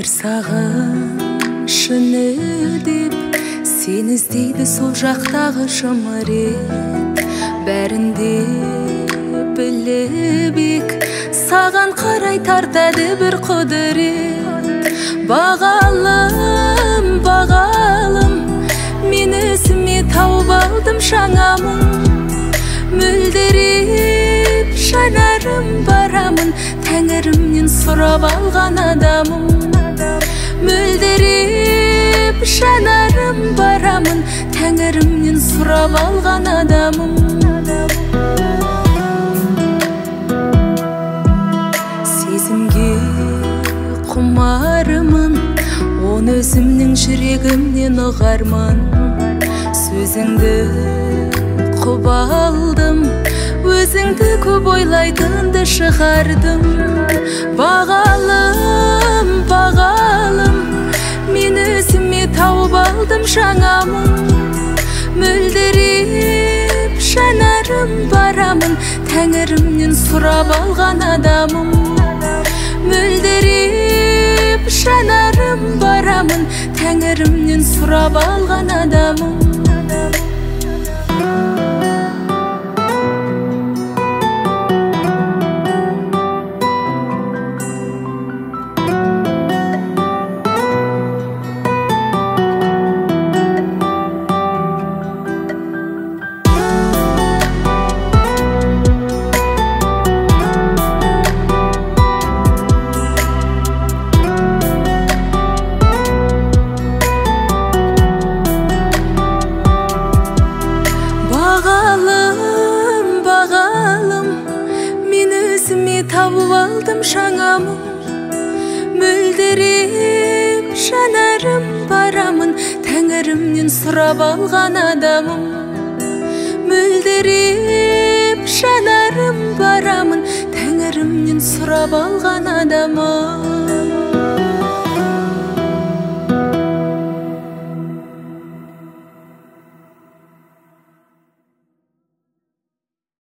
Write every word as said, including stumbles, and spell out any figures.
өмір сағынышын деп сен іздейді сол жақтағы жымырет. Бәрінде біліп ек, саған қарай тартады бір құдырет. Бағалым, бағалым, мен өзіме тауып алдым жаңамын. Мөлдіреп жанарым барамын, тәңірімнен сұрап алған адамым. Мөлдіреп жанарым барамын, тәңірімнен сұрап алған адамым. Сезімге құмарымын, оны өзімнің жүрегімнен ұғармын. Сөзіңді құп алдым, өзіңді көп ойлайтынды шығардым. Бағалым, бағалым, мен өзіме тауып алдым жаңамын. Мөлдіреп жанарым барамын, тәңірімнен сұрап алған адамым. Мөлдіреп жанарым барамын, тәңірімнен сұрап алған адамым. Бағалым, бағалым, мен өзіме тауып алдым жаңамын. Мөлдіреп жанарым барамын, тәңірімнен сұрап алған адамым. Мөлдіреп жанарым барамын, тәңірімнен сұрап алған адамым.